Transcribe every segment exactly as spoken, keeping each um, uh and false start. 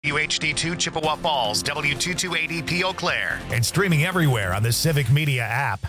W H D two Chippewa Falls, W two two eight E P Eau Claire, and streaming everywhere on the Civic Media app.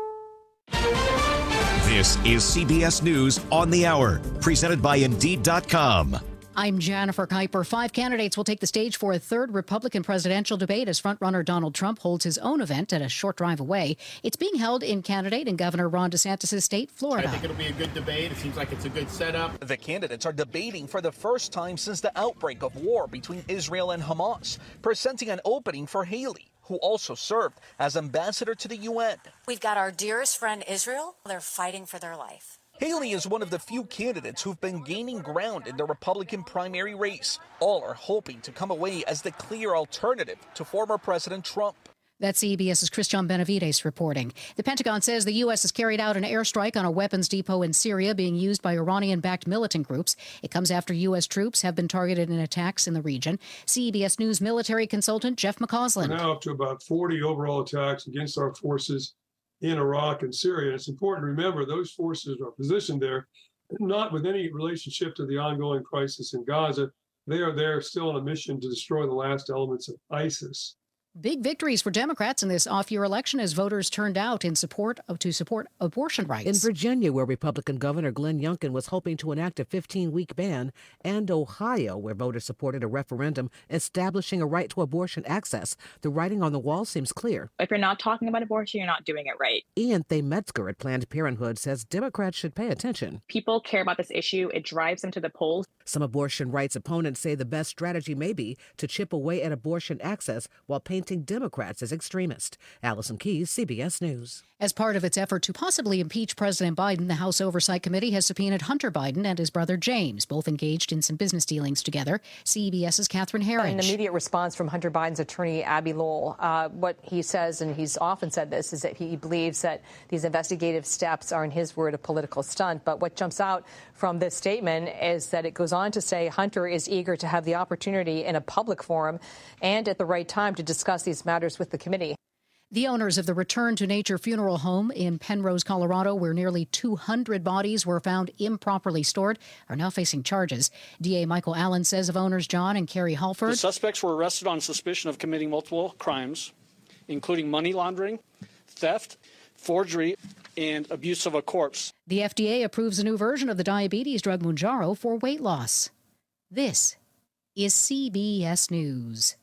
This is C B S News on the Hour, presented by Indeed dot com. I'm Jennifer Kuiper. Five candidates will take the stage for a third Republican presidential debate as frontrunner Donald Trump holds his own event at a short drive away. It's being held in candidate and Governor Ron DeSantis' state, Florida. I think it'll be a good debate. It seems like it's a good setup. The candidates are debating for the first time since the outbreak of war between Israel and Hamas, presenting an opening for Haley, who also served as ambassador to the U N. We've got our dearest friend Israel. They're fighting for their life. Haley is one of the few candidates who've been gaining ground in the Republican primary race. All are hoping to come away as the clear alternative to former President Trump. That's CBS's Christian Benavides reporting. The Pentagon says the U S has carried out an airstrike on a weapons depot in Syria being used by Iranian-backed militant groups. It comes after U S troops have been targeted in attacks in the region. C B S News military consultant Jeff McCausland. We're now up to about forty overall attacks against our forces in Iraq and Syria. And it's important to remember those forces are positioned there not with any relationship to the ongoing crisis in Gaza. They are there still on a mission to destroy the last elements of ISIS. Big victories for Democrats in this off-year election as voters turned out in support of to support abortion rights. In Virginia, where Republican Governor Glenn Youngkin was hoping to enact a fifteen-week ban, and Ohio, where voters supported a referendum establishing a right to abortion access, the writing on the wall seems clear. If you're not talking about abortion, you're not doing it right. Ian Thay Metzger at Planned Parenthood says Democrats should pay attention. People care about this issue. It drives them to the polls. Some abortion rights opponents say the best strategy may be to chip away at abortion access while painting Democrats as extremist. Allison Keyes, C B S News. As part of its effort to possibly impeach President Biden, the House Oversight Committee has subpoenaed Hunter Biden and his brother James, both engaged in some business dealings together. CBS's Catherine Herridge. An immediate response from Hunter Biden's attorney, Abby Lowell. Uh, what he says, and he's often said this, is that he believes that these investigative steps are, in his word, a political stunt. But what jumps out from this statement is that it goes on to say Hunter is eager to have the opportunity in a public forum and at the right time to discuss these matters with the committee. The owners of the Return to Nature Funeral Home in Penrose, Colorado, where nearly two hundred bodies were found improperly stored, are now facing charges. D A Michael Allen says of owners John and Carrie Halford. The suspects were arrested on suspicion of committing multiple crimes, including money laundering, theft, forgery, and abuse of a corpse. The F D A approves a new version of the diabetes drug Mounjaro for weight loss. This is C B S News.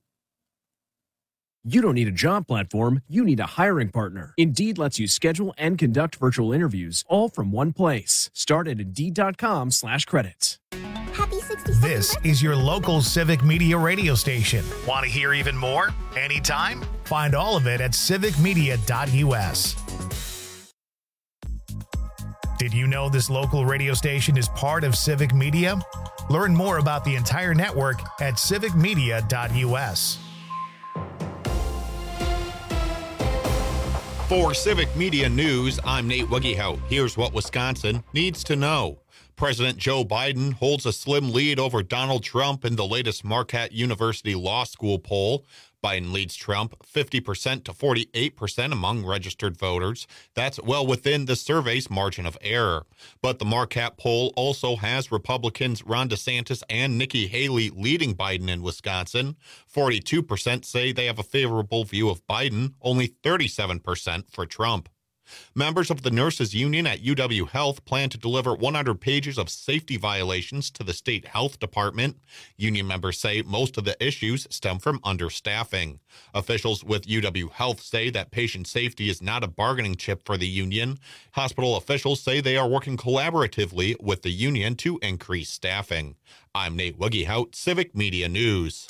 You don't need a job platform, you need a hiring partner. Indeed lets you schedule and conduct virtual interviews all from one place. Start at Indeed.com slash credits. This is your local Civic Media radio station. Want to hear even more? Anytime? Find all of it at civic media dot U S. Did you know this local radio station is part of Civic Media? Learn more about the entire network at civic media dot U S. For Civic Media News, I'm Nate Wuggehout. Here's what Wisconsin needs to know. President Joe Biden holds a slim lead over Donald Trump in the latest Marquette University Law School poll. Biden leads Trump fifty percent to forty-eight percent among registered voters. That's well within the survey's margin of error. But the Marquette poll also has Republicans Ron DeSantis and Nikki Haley leading Biden in Wisconsin. forty-two percent say they have a favorable view of Biden, only thirty-seven percent for Trump. Members of the Nurses Union at U W Health plan to deliver one hundred pages of safety violations to the state health department. Union members say most of the issues stem from understaffing. Officials with U W Health say that patient safety is not a bargaining chip for the union. Hospital officials say they are working collaboratively with the union to increase staffing. I'm Nate Wuggehout, Civic Media News.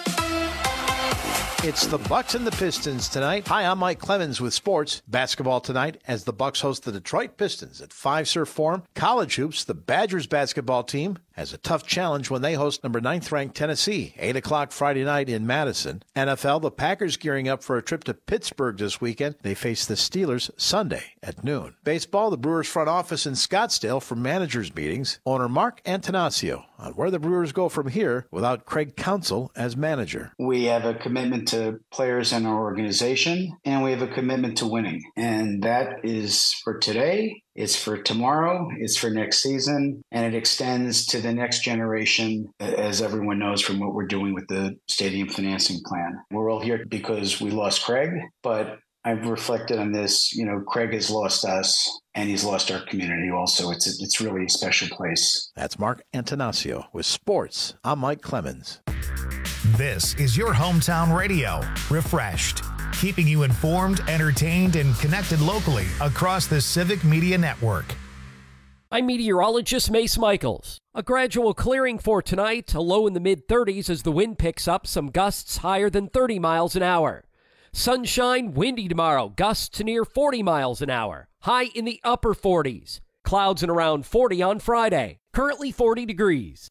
It's the Bucks and the Pistons tonight. Hi, I'm Mike Clemens with sports. Basketball tonight as the Bucks host the Detroit Pistons at Fiserv Forum. College hoops, the Badgers basketball team has a tough challenge when they host number ninth ranked Tennessee, eight o'clock Friday night in Madison. N F L, the Packers gearing up for a trip to Pittsburgh this weekend. They face the Steelers Sunday at noon. Baseball, the Brewers front office in Scottsdale for managers meetings. Owner Mark Antonaccio on where the Brewers go from here without Craig Counsell as manager. We have a commitment to players in our organization, and we have a commitment to winning. And that is for today, It's for tomorrow, it's for next season, and it extends to the next generation, as everyone knows from what we're doing with the stadium financing plan. We're all here because we lost Craig, but I've reflected on this. You know, Craig has lost us, and he's lost our community also. It's a, it's really a special place. That's Mark Antanasio with sports. I'm Mike Clemens. This is your hometown radio, Refreshed, keeping you informed, entertained, and connected locally across the Civic Media Network. I'm meteorologist Mace Michaels. A gradual clearing for tonight, a low in the mid thirties as the wind picks up, some gusts higher than thirty miles an hour. Sunshine, windy tomorrow, gusts near forty miles an hour, high in the upper forties. Clouds and around forty on Friday, currently forty degrees.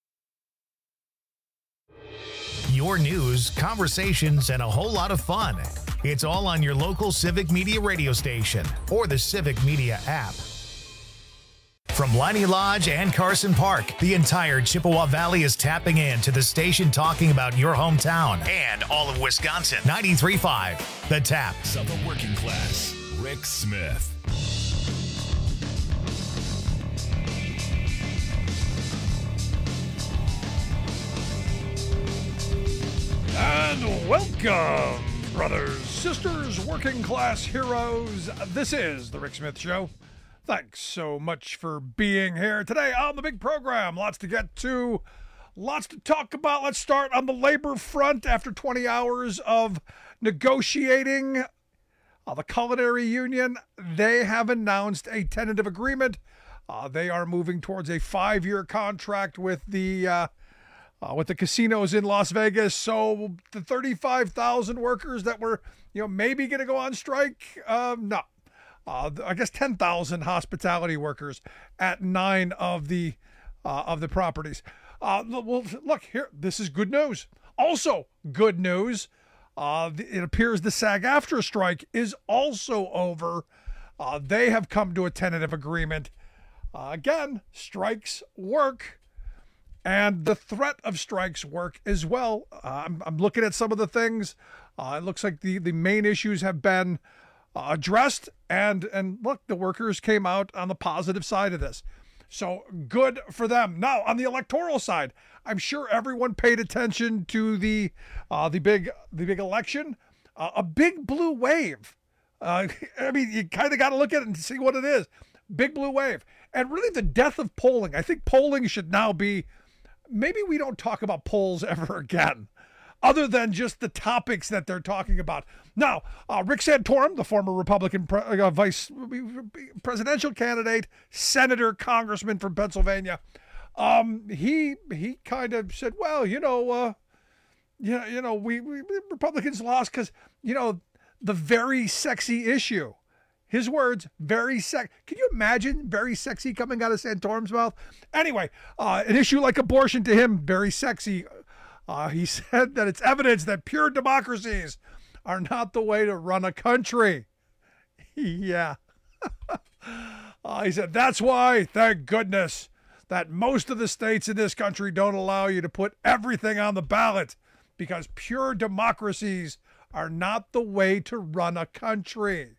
Your news, conversations, and a whole lot of fun. It's all on your local Civic Media radio station or the Civic Media app. From Liney Lodge and Carson Park, the entire Chippewa Valley is tapping in to the station talking about your hometown and all of Wisconsin. ninety-three point five, The Tap. Of the working class, Rick Smith. And welcome, brothers, sisters, working class heroes. This is The Rick Smith Show. Thanks so much for being here today on the big program. Lots to get to, lots to talk about. Let's start on the labor front. After twenty hours of negotiating, uh, the Culinary Union, they have announced a tentative agreement. Uh, they are moving towards a five-year contract with the uh, uh, with the casinos in Las Vegas. So the thirty-five thousand workers that were, you know, maybe going to go on strike, uh, no. Uh, I guess ten thousand hospitality workers at nine of the uh, of the properties. Uh, well, look here. This is good news. Also, good news. Uh, it appears the SAG-AFTRA strike is also over. Uh, they have come to a tentative agreement. Uh, again, strikes work, and the threat of strikes work as well. Uh, I'm, I'm looking at some of the things. Uh, it looks like the the main issues have been Uh, addressed, and and look, the workers came out on the positive side of this, so good for them. Now on the electoral side, I'm sure everyone paid attention to the uh, the big the big election, uh, a big blue wave. Uh, I mean, you kind of got to look at it and see what it is. Big blue wave, and really the death of polling. I think polling should now be, maybe we don't talk about polls ever again, other than just the topics that they're talking about. Now, uh, Rick Santorum, the former Republican pre- uh, vice presidential candidate, senator, congressman from Pennsylvania, um, he he kind of said, well, you know, uh, you know, you know, we, we Republicans lost because, you know, the very sexy issue. His words, very sexy. Can you imagine very sexy coming out of Santorum's mouth? Anyway, uh, an issue like abortion to him, very sexy. Uh, he said that it's evidence that pure democracies are not the way to run a country. Yeah. uh, he said, that's why, thank goodness, that most of the states in this country don't allow you to put everything on the ballot, because pure democracies are not the way to run a country.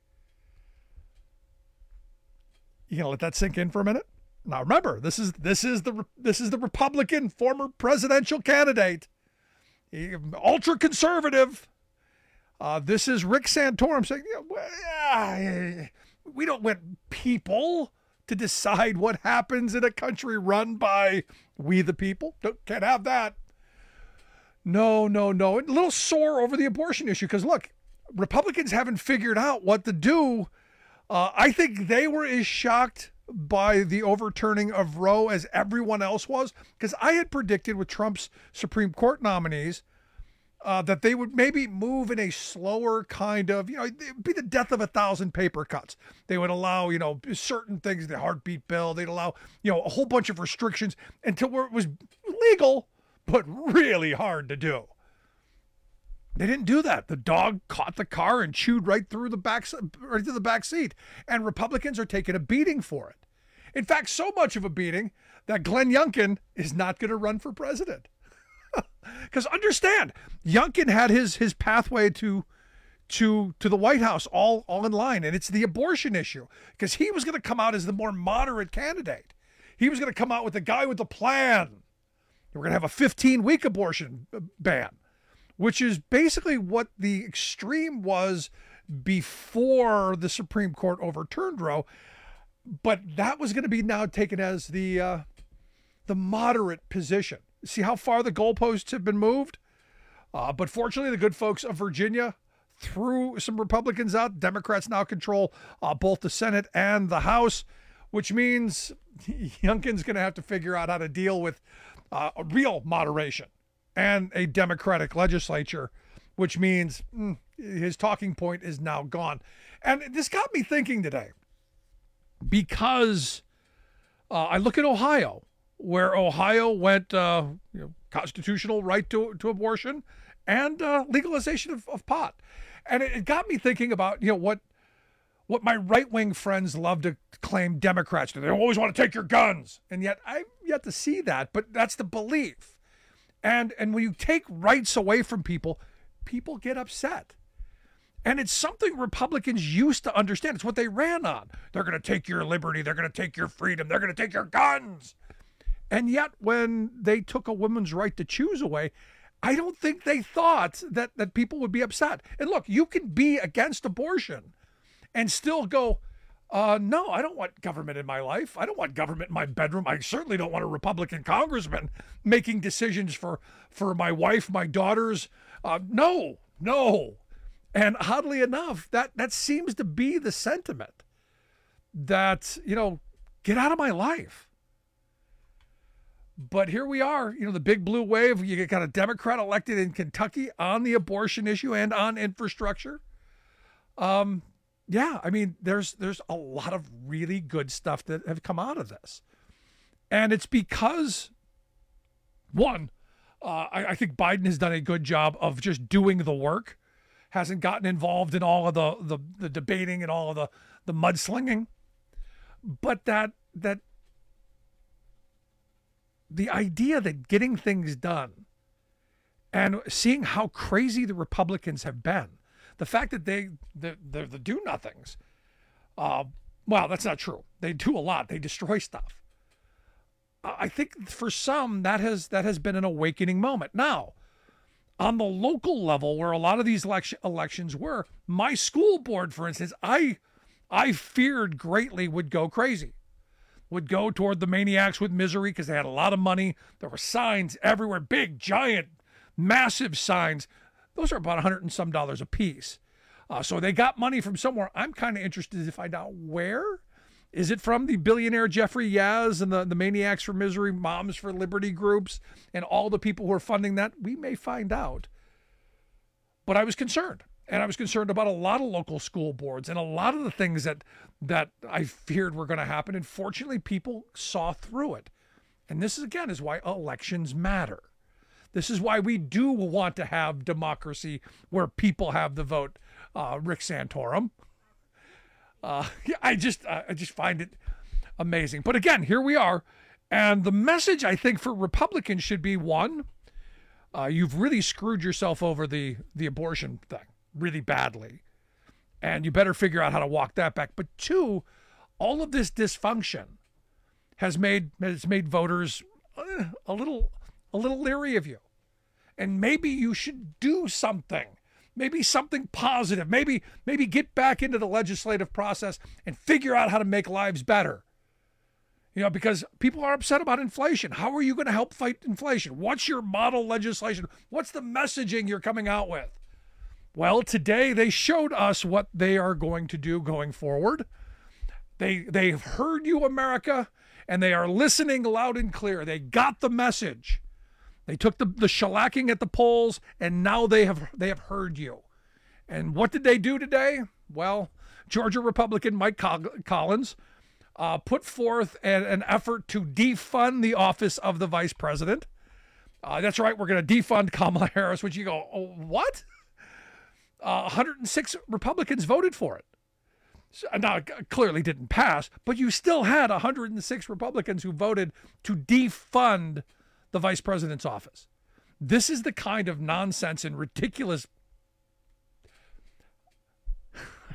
You gonna let that sink in for a minute? Now remember, this is this is the this is the Republican former presidential candidate, ultra conservative. Uh, this is Rick Santorum saying, yeah, we don't want people to decide what happens in a country run by we the people. Don't, can't have that. No, no, no. A little sore over the abortion issue because, look, Republicans haven't figured out what to do. Uh, I think they were as shocked by the overturning of Roe as everyone else was, because I had predicted with Trump's Supreme Court nominees uh, that they would maybe move in a slower kind of, you know, it'd be the death of a thousand paper cuts. They would allow, you know, certain things, the heartbeat bill, they'd allow, you know, a whole bunch of restrictions until where it was legal, but really hard to do. They didn't do that. The dog caught the car and chewed right through the back, right through the back seat. And Republicans are taking a beating for it. In fact, so much of a beating that Glenn Youngkin is not going to run for president. Because understand, Youngkin had his his pathway to to to the White House all, all in line, and it's the abortion issue, because he was going to come out as the more moderate candidate. He was going to come out with the guy with the plan. We're going to have a fifteen-week abortion ban, which is basically what the extreme was before the Supreme Court overturned Roe. But that was going to be now taken as the uh, the moderate position. See how far the goalposts have been moved? Uh, but fortunately, the good folks of Virginia threw some Republicans out. Democrats now control uh, both the Senate and the House, which means Youngkin's going to have to figure out how to deal with uh, a real moderation and a Democratic legislature, which means mm, his talking point is now gone. And this got me thinking today, because uh, I look at Ohio, where Ohio went uh, you know, constitutional right to, to abortion and uh, legalization of, of pot. And it, it got me thinking about, you know, what what my right-wing friends love to claim Democrats do. They always want to take your guns. And yet I've yet to see that, but that's the belief. And and when you take rights away from people, people get upset. And it's something Republicans used to understand. It's what they ran on. They're going to take your liberty. They're going to take your freedom. They're going to take your guns. And yet when they took a woman's right to choose away, I don't think they thought that, that people would be upset. And look, you can be against abortion and still go, uh, no, I don't want government in my life. I don't want government in my bedroom. I certainly don't want a Republican congressman making decisions for, for my wife, my daughters. Uh, no, no. And oddly enough, that, that seems to be the sentiment that, you know, get out of my life. But here we are, you know, the big blue wave. You got a Democrat elected in Kentucky on the abortion issue and on infrastructure. Um, yeah, I mean, there's there's a lot of really good stuff that have come out of this. And it's because, one, uh, I, I think Biden has done a good job of just doing the work, hasn't gotten involved in all of the, the, the debating and all of the, the mudslinging. But that that the idea that getting things done and seeing how crazy the Republicans have been, the fact that they, they're, they're the do-nothings, uh, well, that's not true. They do a lot. They destroy stuff. I think for some, that has that has been an awakening moment. Now, on the local level, where a lot of these election, elections were, my school board, for instance, I I feared greatly would go crazy. Would go toward the maniacs with misery because they had a lot of money. There were signs everywhere, big, giant, massive signs. Those are about a hundred and some dollars a piece. Uh, so they got money from somewhere. I'm kind of interested to find out where. Is it from the billionaire Jeffrey Yaz and the, the Maniacs for Misery, Moms for Liberty groups, and all the people who are funding that? We may find out. But I was concerned. And I was concerned about a lot of local school boards and a lot of the things that that I feared were going to happen. And fortunately, people saw through it. And this, is, again, is why elections matter. This is why we do want to have democracy where people have the vote. Uh, Rick Santorum. Uh, I just I just find it amazing. But again, here we are. And the message, I think, for Republicans should be, one, uh, you've really screwed yourself over the, the abortion thing really badly. And you better figure out how to walk that back. But two, all of this dysfunction has made has made voters uh, a little a little leery of you. And maybe you should do something. Maybe something positive. Maybe maybe get back into the legislative process and figure out how to make lives better. You know, because people are upset about inflation. How are you going to help fight inflation? What's your model legislation? What's the messaging you're coming out with? Well, today they showed us what they are going to do going forward. They they've heard you, America, and they are listening loud and clear. They got the message. They took the, the shellacking at the polls, and now they have they have heard you. And what did they do today? Well, Georgia Republican Mike Collins uh, put forth an, an effort to defund the office of the vice president. Uh, that's right, we're going to defund Kamala Harris, which you go, oh, what? Uh, one hundred six Republicans voted for it. So, now, it clearly didn't pass, but you still had one hundred six Republicans who voted to defund the vice president's office. This is the kind of nonsense and ridiculous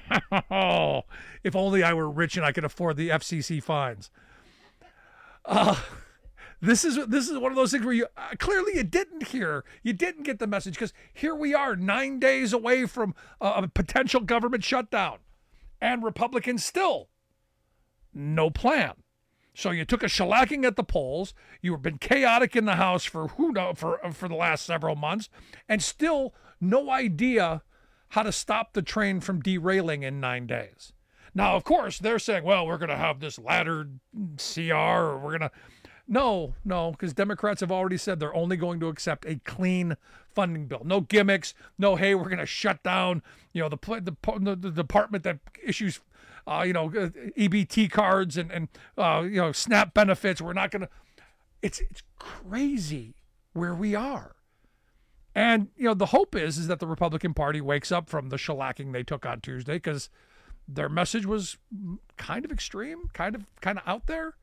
Oh, if only I were rich and I could afford the F C C fines. Uh, this is this is one of those things where you uh, clearly you didn't hear, you didn't get the message, because here we are nine days away from uh, a potential government shutdown, and Republicans still no plan. So you took a shellacking at the polls. You've been chaotic in the House for who know for for the last several months, and still no idea how to stop the train from derailing in nine days. Now, of course, they're saying, well, we're going to have this laddered C R, or we're going to... No, no, because Democrats have already said they're only going to accept a clean funding bill. No gimmicks. No, hey, we're going to shut down, you know, the the, the department that issues, uh, you know, E B T cards and, and uh, you know, SNAP benefits. We're not going to... It's it's crazy where we are. And, you know, the hope is, is that the Republican Party wakes up from the shellacking they took on Tuesday, because their message was kind of extreme, kind of kind of out there.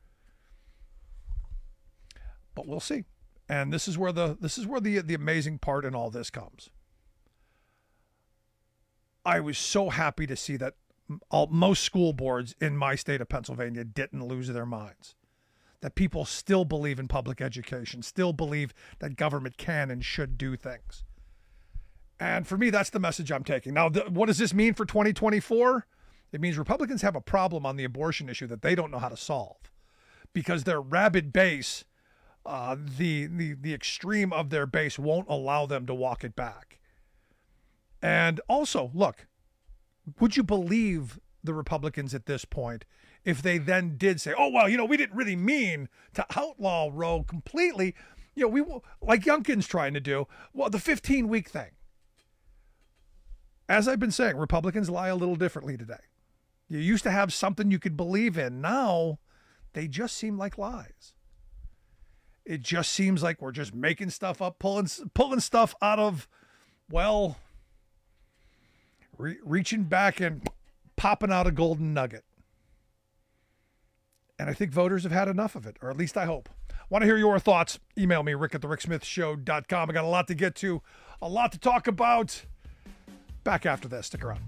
But we'll see. And this is where the this is where the the amazing part in all this comes. I was so happy to see that all, most school boards in my state of Pennsylvania didn't lose their minds. That people still believe in public education, still believe that government can and should do things. And for me, that's the message I'm taking. Now, the, what does this mean for twenty twenty-four? It means Republicans have a problem on the abortion issue that they don't know how to solve, because their rabid base, uh, the, the, the extreme of their base won't allow them to walk it back. And also, look, would you believe the Republicans at this point if they then did say, oh, well, you know, we didn't really mean to outlaw Roe completely. You know, we like Youngkin's trying to do, well, the fifteen-week thing. As I've been saying, Republicans lie a little differently today. You used to have something you could believe in. Now, they just seem like lies. It just seems like we're just making stuff up, pulling pulling stuff out of, well, re- reaching back and popping out a golden nugget. And I think voters have had enough of it, or at least I hope. Want to hear your thoughts? Email me, rick at the rick smith show dot com. I got a lot to get to, a lot to talk about. Back after this. Stick around.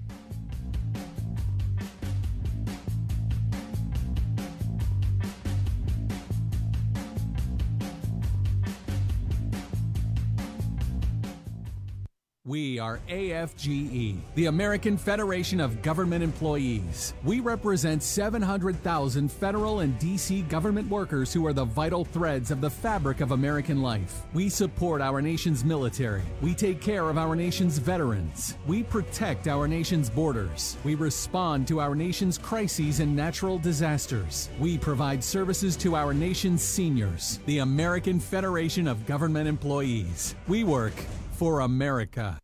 We are A F G E, the American Federation of Government Employees. We represent seven hundred thousand federal and D C government workers who are the vital threads of the fabric of American life. We support our nation's military. We take care of our nation's veterans. We protect our nation's borders. We respond to our nation's crises and natural disasters. We provide services to our nation's seniors. The American Federation of Government Employees. We work for America.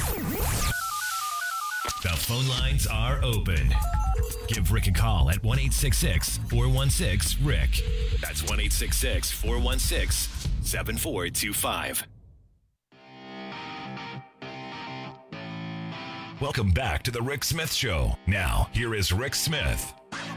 The phone lines are open. Give Rick a call at one eight six six, four one six, Rick. That's one eight six six, four one six, seven four two five. Welcome back to the Rick Smith Show. Now, here is Rick Smith.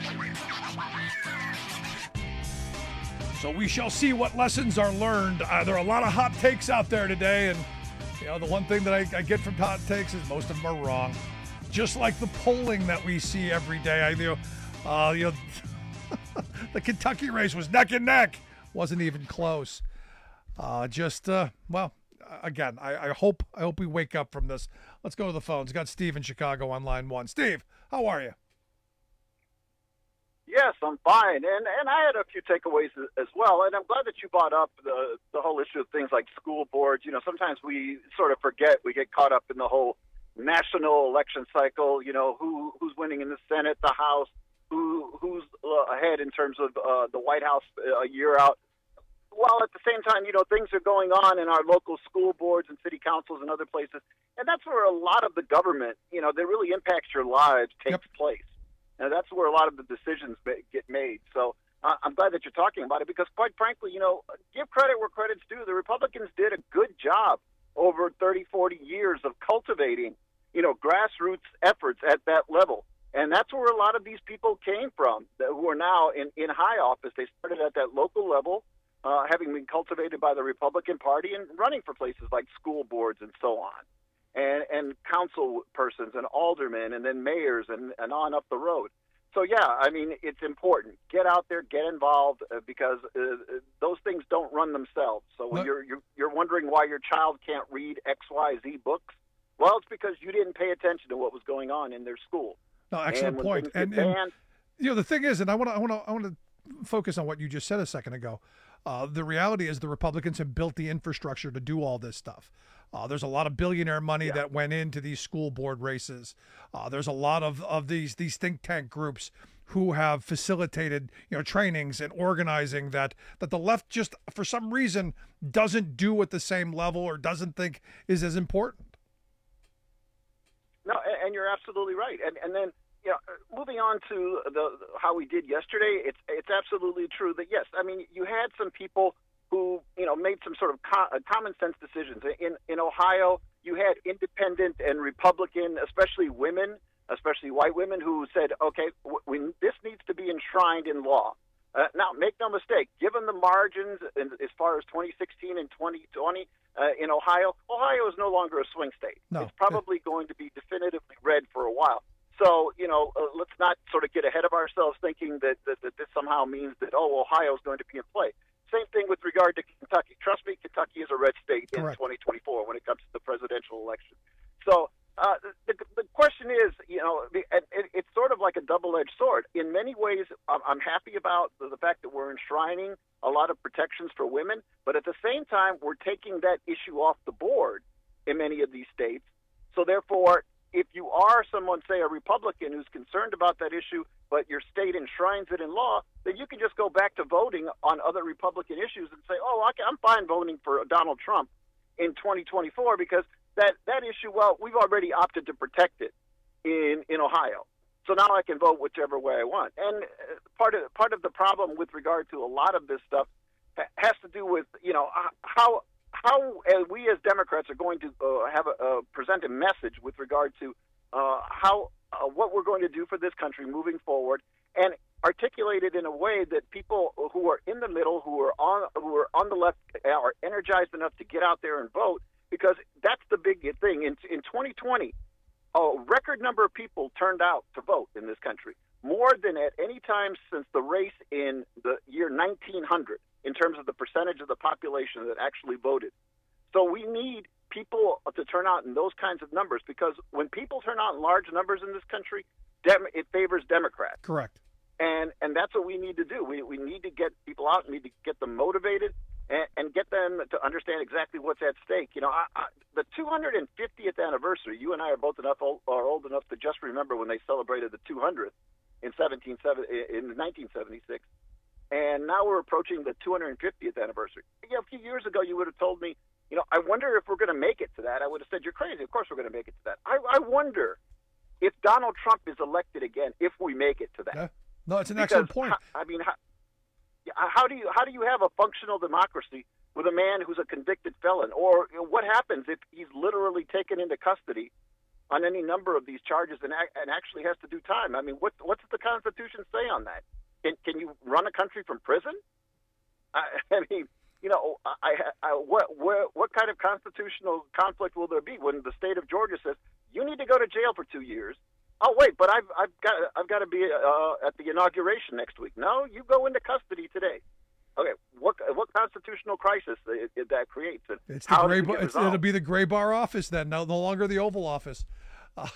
So we shall see what lessons are learned. Uh, there are a lot of hot takes out there today, and you know, the one thing that I, I get from hot takes is most of them are wrong. Just like the polling that we see every day. I, you know, uh, you know the Kentucky race was neck and neck. Wasn't even close. Uh, just, uh, well, again, I, I hope I hope we wake up from this. Let's go to the phones. Got Steve in Chicago on line one. Steve, how are you? Yes, I'm fine, and and I had a few takeaways as well, and I'm glad that you brought up the the whole issue of things like school boards. You know, sometimes we sort of forget, we get caught up in the whole national election cycle. You know, who who's winning in the Senate, the House, who who's uh, ahead in terms of uh, the White House a year out. While at the same time, you know, things are going on in our local school boards and city councils and other places, and that's where a lot of the government, you know, that really impacts your lives takes yep. place. And that's where a lot of the decisions get made. So uh, I'm glad that you're talking about it because, quite frankly, you know, give credit where credit's due. The Republicans did a good job over thirty, forty years of cultivating, you know, grassroots efforts at that level. And that's where a lot of these people came from that, who are now in, in high office. They started at that local level, uh, having been cultivated by the Republican Party and running for places like school boards and so on. and, and council persons and aldermen and then mayors and, and on up the road. So, yeah, I mean, it's important. Get out there, get involved, uh, because uh, those things don't run themselves. So when you're, you're you're wondering why your child can't read X Y Z books, well, it's because you didn't pay attention to what was going on in their school. No, excellent and point. And, banned, and you know, the thing is, and I want to I want to I want to focus on what you just said a second ago. Uh, the reality is the Republicans have built the infrastructure to do all this stuff. Uh, there's a lot of billionaire money yeah. that went into these school board races. Uh, there's a lot of, of these these think tank groups who have facilitated, you know, trainings and organizing that that the left just for some reason doesn't do at the same level or doesn't think is as important. No, and you're absolutely right. And and then you know, moving on to the how we did yesterday, it's it's absolutely true that yes, I mean you had some people who, you know, made some sort of co- common sense decisions. In in Ohio, you had independent and Republican, especially women, especially white women, who said, okay, w- we, this needs to be enshrined in law. Uh, now, make no mistake, given the margins in, as far as twenty sixteen and twenty twenty uh, in Ohio, Ohio is no longer a swing state. No. It's probably going to be definitively red for a while. So, you know, uh, let's not sort of get ahead of ourselves thinking that, that, that this somehow means that, oh, Ohio is going to be in play. Same thing with regard to Kentucky. Trust me, Kentucky is a red state in Correct. twenty twenty-four when it comes to the presidential election. So uh, the, the question is, you know, it, it's sort of like a double-edged sword. In many ways, I'm happy about the fact that we're enshrining a lot of protections for women, but at the same time, we're taking that issue off the board in many of these states. So therefore, if you are someone, say, a Republican who's concerned about that issue, but your state enshrines it in law, then you can just go back to voting on other Republican issues and say, oh, okay, I'm fine voting for Donald Trump in twenty twenty-four because that, that issue, well, we've already opted to protect it in, in Ohio. So now I can vote whichever way I want. And part of part of the problem with regard to a lot of this stuff has to do with, you know, how how we as Democrats are going to uh, have a, uh, present a message with regard to uh, how uh, what we're going to do for this country moving forward, and articulate it in a way that people who are in the middle, who are on who are on the left, are energized enough to get out there and vote, because that's the big thing. In in twenty twenty, a record number of people turned out to vote in this country, more than at any time since the race in the year nineteen hundred. In terms of the percentage of the population that actually voted. So we need people to turn out in those kinds of numbers, because when people turn out in large numbers in this country, dem- it favors Democrats. Correct. And and that's what we need to do. We we need to get people out, we need to get them motivated, and, and get them to understand exactly what's at stake. You know, I, I, the two hundred fiftieth anniversary, you and I are both enough old, are old enough to just remember when they celebrated the two hundredth in seventeen in nineteen seventy-six. And now we're approaching the two hundred fiftieth anniversary. You know, a few years ago, you would have told me, you know, I wonder if we're going to make it to that. I would have said, you're crazy. Of course we're going to make it to that. I, I wonder if Donald Trump is elected again, if we make it to that. Yeah. No, it's an because, excellent point. I mean, how, how do you how do you have a functional democracy with a man who's a convicted felon? Or you know, what happens if he's literally taken into custody on any number of these charges and, and actually has to do time? I mean, what, what's the Constitution say on that? Can, can you run a country from prison? I, I mean, you know, I, I, what, what, what kind of constitutional conflict will there be when the state of Georgia says you need to go to jail for two years? Oh, wait, but I've, I've got, I've got to be uh, at the inauguration next week. No, you go into custody today. Okay, what, what constitutional crisis it, it, that creates? And it's the how gray. does it Bar, it's, it'll be the gray bar office then. No, no longer the Oval Office. Uh,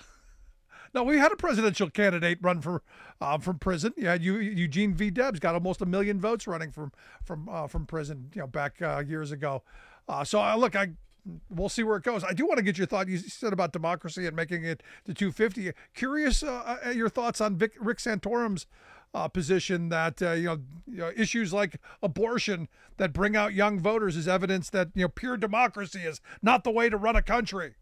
No, we had a presidential candidate run for uh, from prison. Yeah, you, Eugene V. Debs got almost a million votes running from from uh, from prison, you know, back uh, years ago. Uh, so uh, look, I we'll see where it goes. I do want to get your thought. You said about democracy and making it to two fifty. Curious uh, your thoughts on Vic, Rick Santorum's uh, position that uh, you, know, you know issues like abortion that bring out young voters is evidence that you know pure democracy is not the way to run a country.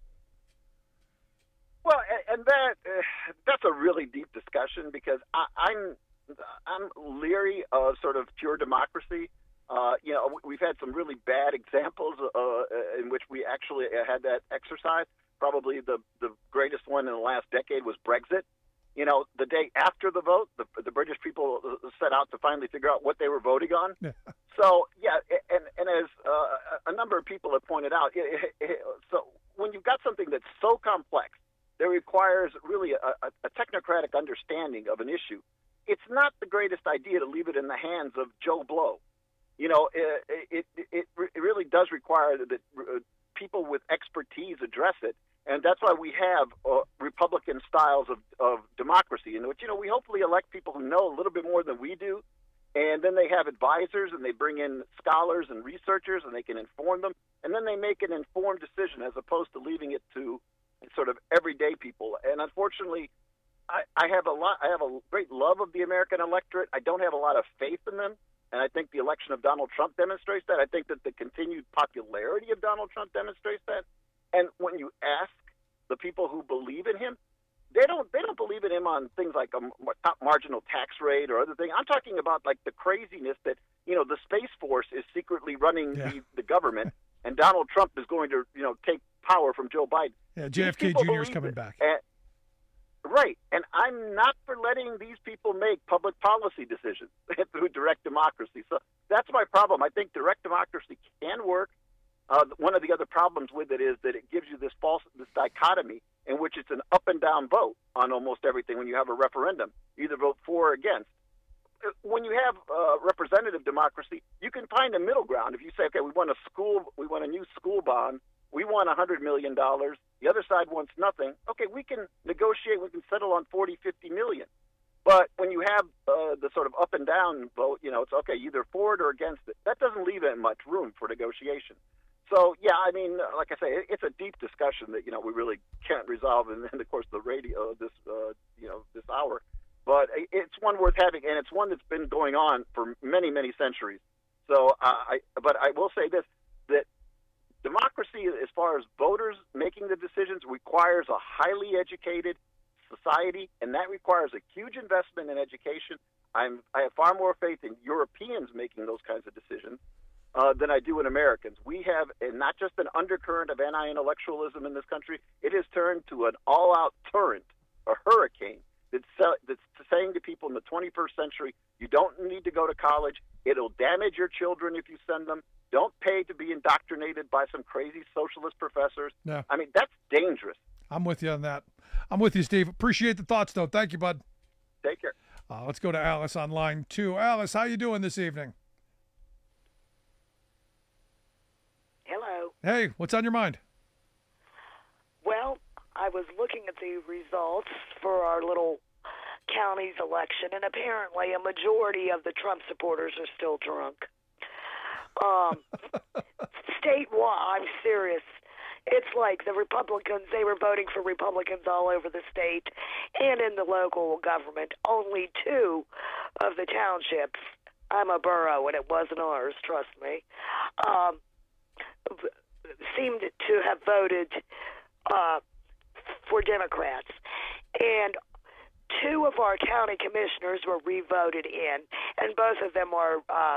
Well, and that uh, that's a really deep discussion, because I, I'm I'm leery of sort of pure democracy. Uh, you know, we've had some really bad examples uh, in which we actually had that exercise. Probably the the greatest one in the last decade was Brexit. You know, the day after the vote, the, the British people set out to finally figure out what they were voting on. Yeah. So, yeah, and, and as uh, a number of people have pointed out, it, it, so when you've got something that so complex that requires really a, a, a technocratic understanding of an issue, it's not the greatest idea to leave it in the hands of Joe Blow. You know, it, it, it, it really does require that people with expertise address it. And that's why we have uh, Republican styles of, of democracy in which, you know, we hopefully elect people who know a little bit more than we do. And then they have advisors and they bring in scholars and researchers and they can inform them. And then they make an informed decision as opposed to leaving it to sort of everyday people. And unfortunately, I, I have a lot, I have a great love of the American electorate. I don't have a lot of faith in them. And I think the election of Donald Trump demonstrates that. I think that the continued popularity of Donald Trump demonstrates that. And when you ask the people who believe in him, they don't they don't believe in him on things like a top marginal tax rate or other things. I'm talking about like the craziness that, you know, the Space Force is secretly running yeah. the, the government, and Donald Trump is going to, you know, take power from Joe Biden. Yeah, J F K Junior is coming it. back. And, right, and I'm not for letting these people make public policy decisions through direct democracy. So that's my problem. I think direct democracy can work. Uh, one of the other problems with it is that it gives you this false this dichotomy in which it's an up and down vote on almost everything. When you have a referendum, you either vote for or against. When you have uh, representative democracy, you can find a middle ground. If you say, okay, we want a school, we want a new school bond, we want one hundred million dollars, the other side wants nothing. Okay, we can negotiate, we can settle on forty, fifty million. But when you have uh, the sort of up and down vote, you know, it's okay, either for it or against it. That doesn't leave it much room for negotiation. So, yeah, I mean, like I say, it's a deep discussion that, you know, we really can't resolve in, in the course of the radio this, uh, you know, this hour. But it's one worth having, and it's one that's been going on for many, many centuries. So, uh, I, but I will say this, that democracy, as far as voters making the decisions, requires a highly educated society, and that requires a huge investment in education. I'm, I have far more faith in Europeans making those kinds of decisions Uh, than I do in Americans. We have a, not just an undercurrent of anti-intellectualism in this country, it has turned to an all-out torrent, a hurricane, that's, uh, that's saying to people in the twenty-first century, you don't need to go to college, it'll damage your children if you send them, don't pay to be indoctrinated by some crazy socialist professors. Yeah. I mean, that's dangerous. I'm with you on that. I'm with you, Steve. Appreciate the thoughts, though. Thank you, bud. Take care. Uh, let's go to Alice on line two. Alice, how you doing this evening? Hello. Hey, what's on your mind? Well, I was looking at the results for our little county's election, and apparently a majority of the Trump supporters are still drunk. Um, statewide, I'm serious. It's like the Republicans, they were voting for Republicans all over the state and in the local government. Only two of the townships, I'm a borough, and it wasn't ours, trust me, um, seemed to have voted uh, for Democrats. And two of our county commissioners were re-voted in, and both of them are uh,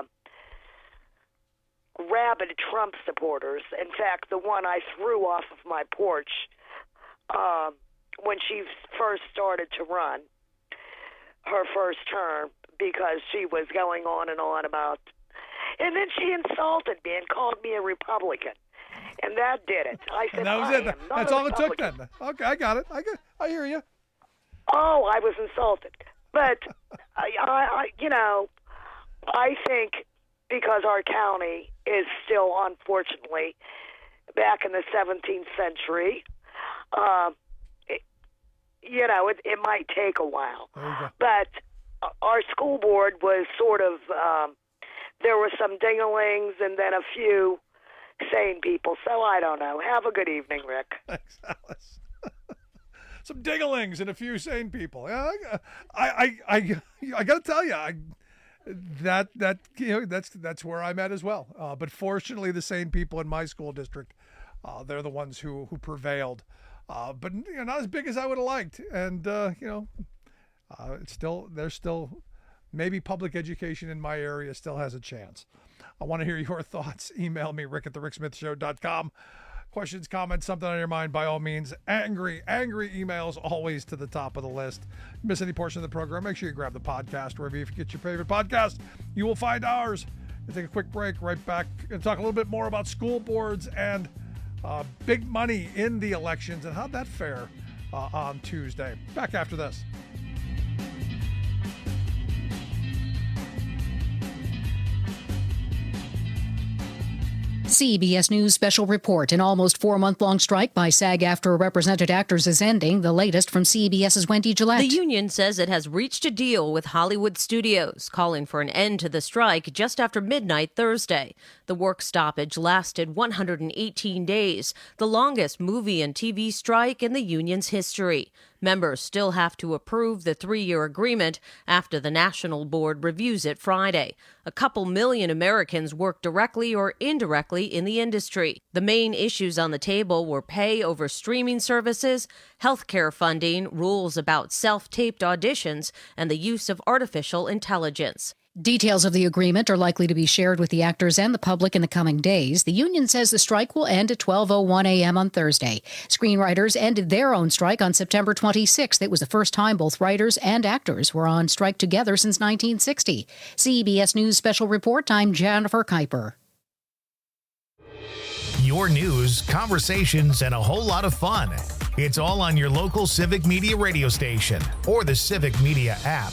rabid Trump supporters. In fact, the one I threw off of my porch uh, when she first started to run her first term because she was going on and on about, and then she insulted me and called me a Republican. And that did it. I said, and that was I it. am not That's a all it took Republican. then. Okay, I got it. I got, I hear you. Oh, I was insulted. But, I, I, I, you know, I think because our county is still, unfortunately, back in the seventeenth century, uh, it, you know, it, it might take a while. But our school board was sort of, um, there were some ding-a-lings and then a few sane people. So I don't know. Have a good evening, Rick. Thanks, Alice. Some ding-a-lings and a few sane people. Yeah, I, I, I, I got to tell you, I, that that you know that's that's where I'm at as well. Uh, but fortunately, the sane people in my school district, uh, they're the ones who who prevailed. Uh, but you know, not as big as I would have liked, and uh, you know, uh, it's still there's still maybe public education in my area still has a chance. I want to hear your thoughts. Email me, rick at the rick smith show dot com. Questions, comments, something on your mind, by all means. Angry, angry emails always to the top of the list. Miss any portion of the program, make sure you grab the podcast wherever you get your favorite podcast. You will find ours. We'll take a quick break, right back, and talk a little bit more about school boards and uh, big money in the elections, and how'd that fare uh, on Tuesday? Back after this. C B S News special report. An almost four-month-long strike by SAG-AFTRA represented actors is ending. The latest from CBS's Wendy Gillette. The union says it has reached a deal with Hollywood studios, calling for an end to the strike just after midnight Thursday. The work stoppage lasted one hundred eighteen days, the longest movie and T V strike in the union's history. Members still have to approve the three-year agreement after the National Board reviews it Friday. A couple million Americans work directly or indirectly in the industry. The main issues on the table were pay over streaming services, health care funding, rules about self-taped auditions, and the use of artificial intelligence. Details of the agreement are likely to be shared with the actors and the public in the coming days. The union says the strike will end at twelve oh one a.m. on Thursday. Screenwriters ended their own strike on September twenty-sixth. It was the first time both writers and actors were on strike together since nineteen sixty. C B S News Special Report, I'm Jennifer Kuiper. Your news, conversations, and a whole lot of fun. It's all on your local Civic Media radio station or the Civic Media app.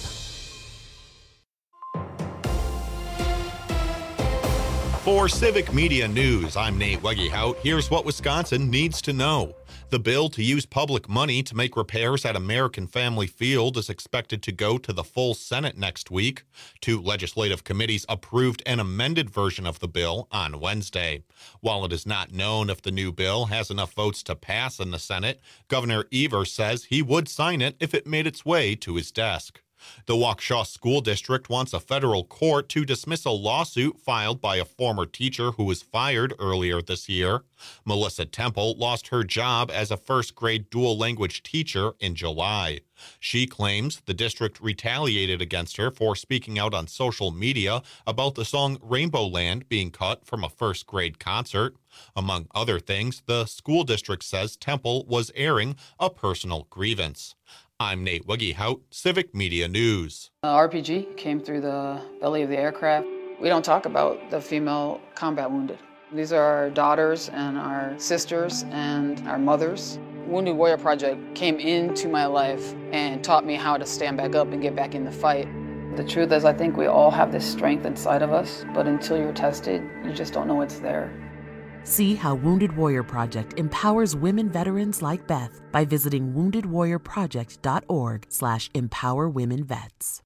For Civic Media News, I'm Nate Wegehout. Here's what Wisconsin needs to know. The bill to use public money to make repairs at American Family Field is expected to go to the full Senate next week. Two legislative committees approved an amended version of the bill on Wednesday. While it is not known if the new bill has enough votes to pass in the Senate, Governor Evers says he would sign it if it made its way to his desk. The Waukesha School District wants a federal court to dismiss a lawsuit filed by a former teacher who was fired earlier this year. Melissa Temple lost her job as a first-grade dual-language teacher in July. She claims the district retaliated against her for speaking out on social media about the song Rainbow Land being cut from a first-grade concert. Among other things, the school district says Temple was airing a personal grievance. I'm Nate Wegehout, Civic Media News. Uh, R P G came through the belly of the aircraft. We don't talk about the female combat wounded. These are our daughters and our sisters and our mothers. Wounded Warrior Project came into my life and taught me how to stand back up and get back in the fight. The truth is, I think we all have this strength inside of us, but until you're tested, you just don't know it's there. See how Wounded Warrior Project empowers women veterans like Beth by visiting wounded warrior project dot org slash empower women vets.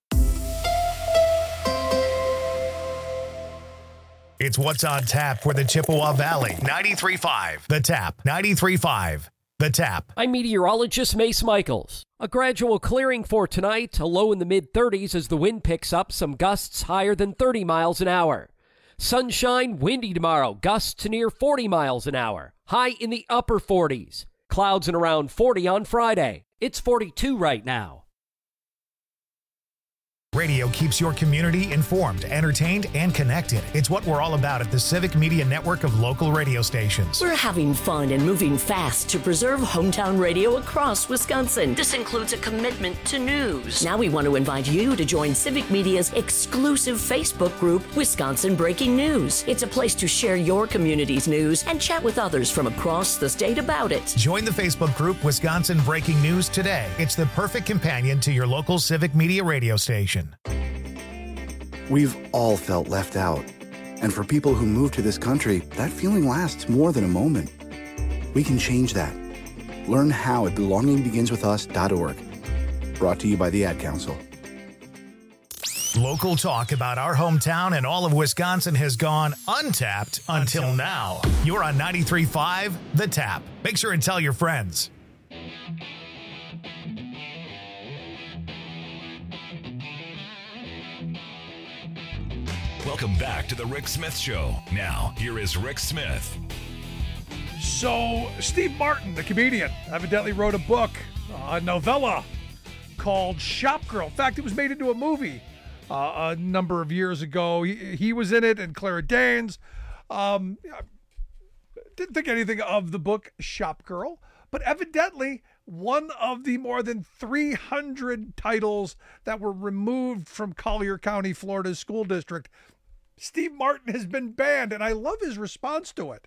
It's What's on Tap for the Chippewa Valley. ninety-three point five The Tap. ninety-three point five The Tap. I'm meteorologist Mace Michaels. A gradual clearing for tonight, a low in the mid thirties as the wind picks up, some gusts higher than thirty miles an hour. Sunshine, windy tomorrow, gusts to near forty miles an hour. High in the upper forties. Clouds and around forty on Friday. It's forty-two right now. Radio keeps your community informed, entertained, and connected. It's what we're all about at the Civic Media Network of local radio stations. We're having fun and moving fast to preserve hometown radio across Wisconsin. This includes a commitment to news. Now we want to invite you to join Civic Media's exclusive Facebook group, Wisconsin Breaking News. It's a place to share your community's news and chat with others from across the state about it. Join the Facebook group Wisconsin Breaking News today. It's the perfect companion to your local Civic Media radio station. We've all felt left out. And for people who move to this country, that feeling lasts more than a moment. We can change that. Learn how at belonging begins with us dot org. Brought to you by the Ad Council. Local talk about our hometown and all of Wisconsin has gone untapped until now. You're on ninety-three point five The Tap. Make sure and tell your friends. Welcome back to the Rick Smith Show. Now, here is Rick Smith. So, Steve Martin, the comedian, evidently wrote a book, a novella called Shop Girl. In fact, it was made into a movie uh, a number of years ago. He, he was in it, and Clara Danes. Um, didn't think anything of the book Shop Girl, but evidently one of the more than three hundred titles that were removed from Collier County, Florida's school district, Steve Martin has been banned, and I love his response to it.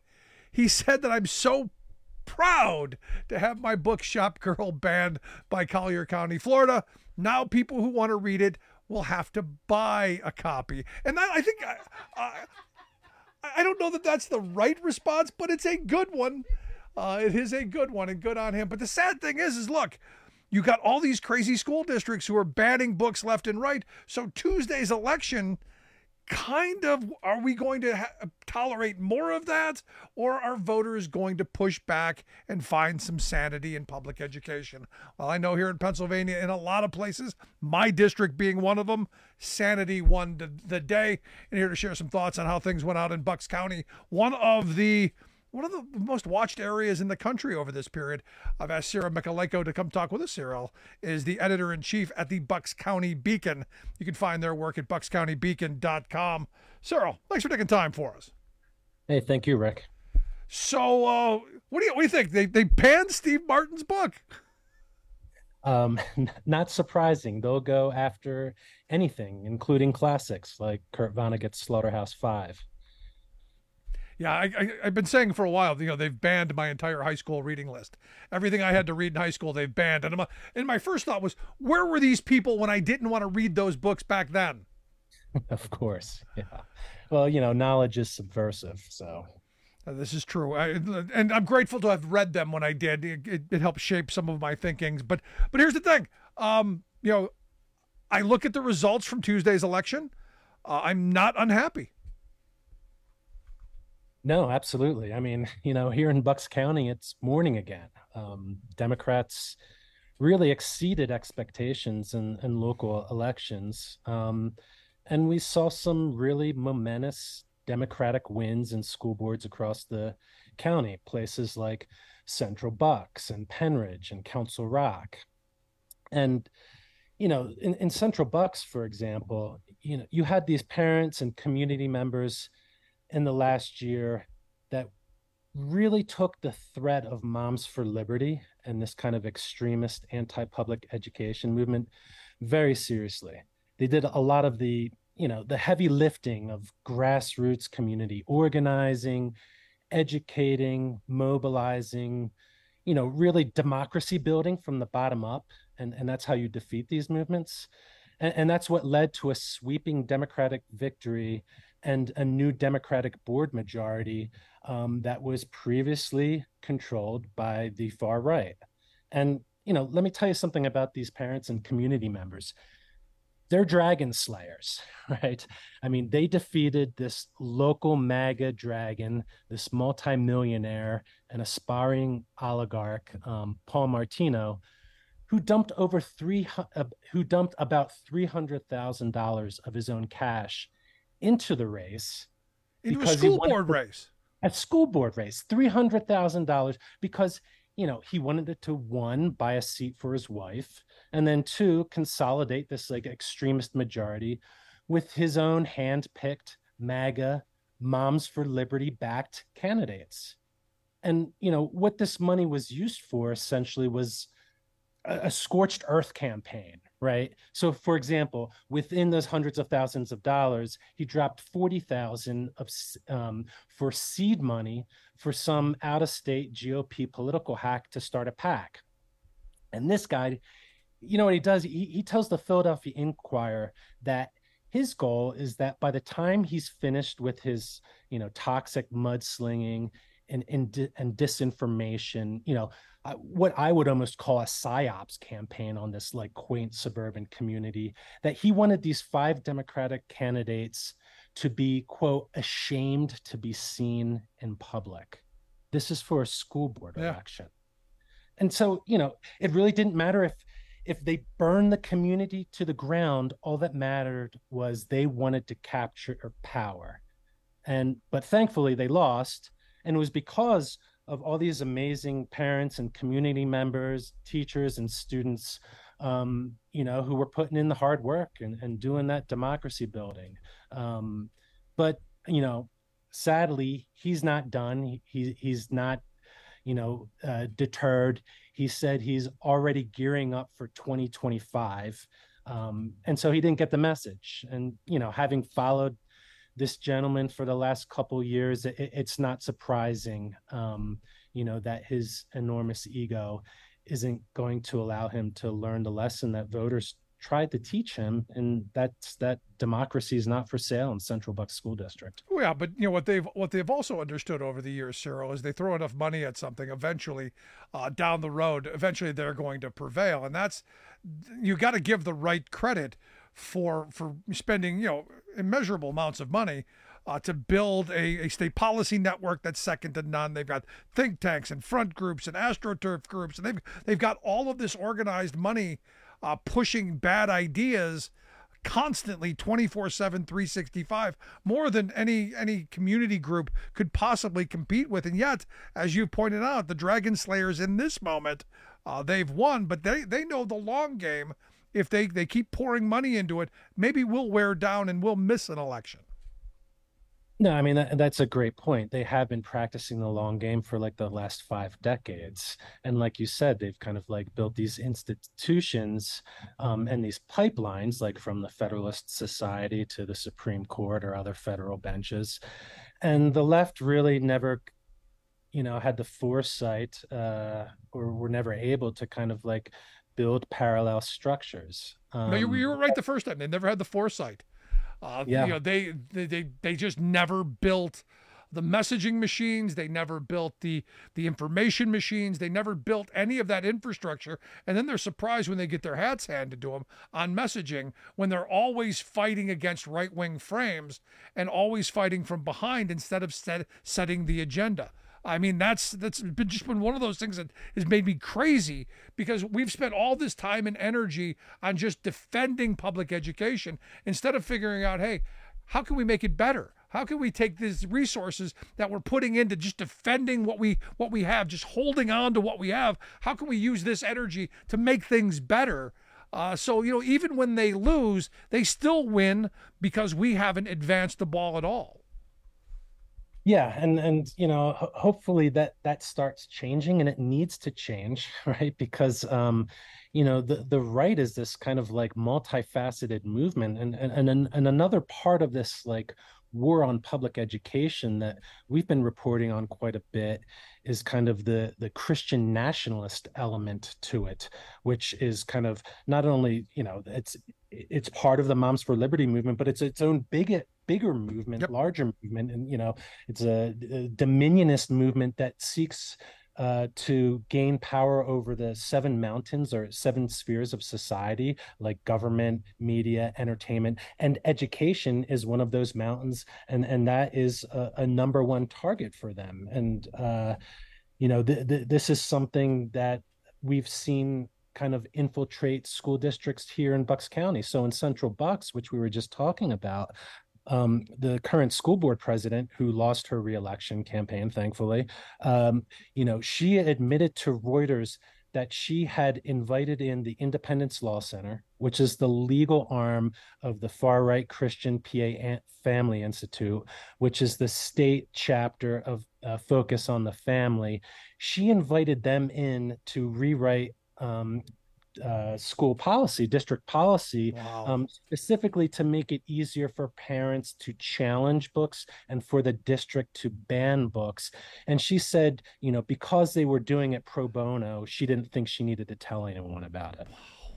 he said that I'm so proud to have my book Shop Girl banned by Collier County, Florida. Now people who want to read it will have to buy a copy. And I, I think, I, I, I don't know that that's the right response, but it's a good one. Uh, it is a good one, and good on him. But the sad thing is, is look, you got all these crazy school districts who are banning books left and right. So Tuesday's election, kind of, are we going to ha- tolerate more of that, or are voters going to push back and find some sanity in public education? Well, I know here in Pennsylvania, in a lot of places, my district being one of them, sanity won the, the day. And here to share some thoughts on how things went out in Bucks County, one of the One of the most watched areas in the country over this period. I've asked Sarah Michaleko to come talk with us. Sarah is the editor-in-chief at the Bucks County Beacon. You can find their work at bucks county beacon dot com. Sarah, thanks for taking time for us. Hey, thank you, Rick. So, uh, what do you what do you think? They they banned Steve Martin's book. Um, not surprising. They'll go after anything, including classics like Kurt Vonnegut's Slaughterhouse Five. Yeah, I, I, I've been saying for a while, you know, they've banned my entire high school reading list. Everything I had to read in high school, they've banned. And, I'm, and my first thought was, where were these people when I didn't want to read those books back then? Of course, yeah. Well, you know, knowledge is subversive, so. Uh, this is true. I, and I'm grateful to have read them when I did. It, it, it helped shape some of my thinkings. But, but here's the thing. Um, you know, I look at the results from Tuesday's election. Uh, I'm not unhappy. No, absolutely. I mean, you know, here in Bucks County, it's morning again. Um, Democrats really exceeded expectations in, in local elections. Um, and we saw some really momentous Democratic wins in school boards across the county, places like Central Bucks and Penridge and Council Rock. And, you know, in, in Central Bucks, for example, you know, you had these parents and community members in the last year that really took the threat of Moms for Liberty and this kind of extremist anti-public education movement very seriously. They did a lot of the, you know, the heavy lifting of grassroots community organizing, educating, mobilizing, you know, really democracy building from the bottom up. And, and that's how you defeat these movements. And, and that's what led to a sweeping Democratic victory and a new Democratic board majority um, that was previously controlled by the far right. And, you know, let me tell you something about these parents and community members. They're dragon slayers, right? I mean, they defeated this local MAGA dragon, this multimillionaire and aspiring oligarch, um, Paul Martino, who dumped over three, uh, who dumped about three hundred thousand dollars of his own cash into the race. Into a school board race. A school board race, three hundred thousand dollars, because, you know, he wanted it to, one, buy a seat for his wife, and then two, consolidate this like extremist majority with his own hand-picked MAGA, Moms for Liberty backed candidates. And, you know, what this money was used for essentially was a, a scorched earth campaign. Right. So, for example, within those hundreds of thousands of dollars, he dropped forty thousand of um, for seed money for some out-of-state G O P political hack to start a PAC. And this guy, you know what he does? He, he tells the Philadelphia Inquirer that his goal is that by the time he's finished with his, you know, toxic mudslinging and and, and disinformation, you know, uh, what I would almost call a psyops campaign on this like quaint suburban community, that he wanted these five Democratic candidates to be, quote, ashamed to be seen in public. This is for a school board yeah. election. And so, you know, it really didn't matter if if they burned the community to the ground. All that mattered was they wanted to capture power. And but thankfully they lost. And it was because of all these amazing parents and community members, teachers and students, um, you know, who were putting in the hard work and, and doing that democracy building. Um, but, you know, sadly, he's not done. He, he's not, you know, uh, deterred. He said he's already gearing up for twenty twenty-five. Um, and so he didn't get the message. And, you know, having followed this gentleman for the last couple years, it, it's not surprising, um, you know, that his enormous ego isn't going to allow him to learn the lesson that voters tried to teach him, and that's that democracy is not for sale in Central Bucks School District. Well, yeah, but you know what they've what they've also understood over the years, Cyril, is they throw enough money at something, eventually, uh, down the road, eventually they're going to prevail, and that's you got to give the right credit for for spending you know immeasurable amounts of money. Uh, to build a, a state policy network that's second to none. They've got think tanks and front groups and AstroTurf groups, and they've they've got all of this organized money uh, pushing bad ideas constantly, twenty-four seven, three sixty-five, more than any any community group could possibly compete with. And yet, as you pointed out, the Dragon Slayers in this moment, uh, they've won, but they, they know the long game. If they, they keep pouring money into it, maybe we'll wear down and we'll miss an election. No, I mean, that, that's a great point. They have been practicing the long game for like the last five decades. And like you said, they've kind of like built these institutions um, and these pipelines, like from the Federalist Society to the Supreme Court or other federal benches. And the left really never, you know, had the foresight uh, or were never able to kind of like build parallel structures. Um, no, you, you were right the first time. They never had the foresight. Uh, yeah. You know, they, they they they just never built the messaging machines. They never built the the information machines. They never built any of that infrastructure. And then they're surprised when they get their hats handed to them on messaging, when they're always fighting against right-wing frames and always fighting from behind instead of set, setting the agenda. I mean, that's that's been just been one of those things that has made me crazy, because we've spent all this time and energy on just defending public education instead of figuring out, hey, how can we make it better? How can we take these resources that we're putting into just defending what we what we have, just holding on to what we have? How can we use this energy to make things better? Uh, so, you know, even when they lose, they still win because we haven't advanced the ball at all. Yeah, and and you know, ho- hopefully that that starts changing, and it needs to change, right? Because um, you know, the the right is this kind of like multifaceted movement, and and and and another part of this like war on public education that we've been reporting on quite a bit is kind of the the Christian nationalist element to it, which is kind of not only, you know, it's it's part of the Moms for Liberty movement, but it's its own big bigger movement, yep. larger movement, and you know, it's a, a dominionist movement that seeks Uh, to gain power over the seven mountains or seven spheres of society, like government, media, entertainment, and education is one of those mountains, and and that is a, a number one target for them. And uh, you know, th- th- this is something that we've seen kind of infiltrate school districts here in Bucks County. So in Central Bucks, which we were just talking about, Um, the current school board president, who lost her reelection campaign, thankfully, um, you know, she admitted to Reuters that she had invited in the Independence Law Center, which is the legal arm of the far-right Christian P A Family Institute, which is the state chapter of uh, Focus on the Family. She invited them in to rewrite um, Uh, school policy, district policy, wow. um, specifically to make it easier for parents to challenge books and for the district to ban books. And she said, you know, because they were doing it pro bono, she didn't think she needed to tell anyone about it.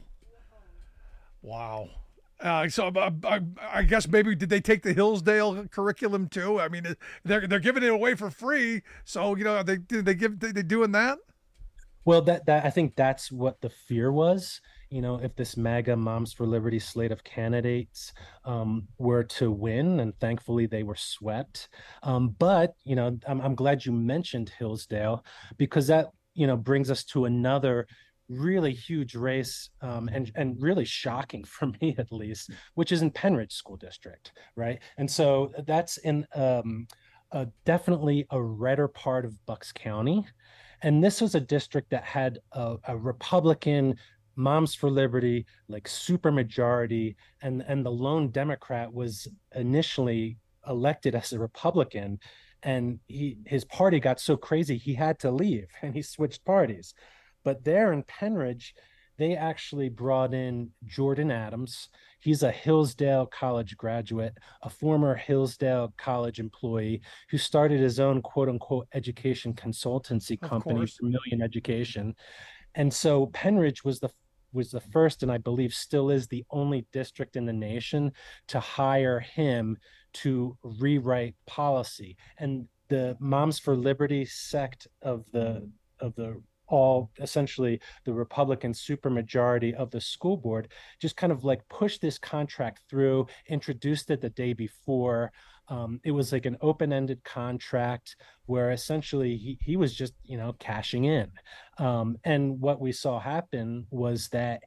Wow. Uh, so uh, I, I guess maybe did they take the Hillsdale curriculum too? I mean, they're they're giving it away for free. So, you know, they did they give they, they doing that? Well, that, that I think that's what the fear was. You know, if this MAGA Moms for Liberty slate of candidates um, were to win, and thankfully they were swept. Um, but, you know, I'm, I'm glad you mentioned Hillsdale, because that, you know, brings us to another really huge race um, and, and really shocking for me, at least, which is in Pennridge School District, right? And so that's in um, uh, definitely a redder part of Bucks County. And this was a district that had a, a Republican Moms for Liberty, like supermajority, and, and the lone Democrat was initially elected as a Republican, and he his party got so crazy he had to leave and he switched parties. But there in Pennridge, they actually brought in Jordan Adams. He's a Hillsdale College graduate, a former Hillsdale College employee who started his own quote unquote education consultancy company, Vermillion Education. And so Pennridge was the was the first, and I believe still is the only district in the nation to hire him to rewrite policy. And the Moms for Liberty sect of the of the all essentially the Republican supermajority of the school board just kind of like pushed this contract through, introduced it the day before. Um, it was like an open-ended contract where essentially he, he was just, you know, cashing in. Um, and what we saw happen was that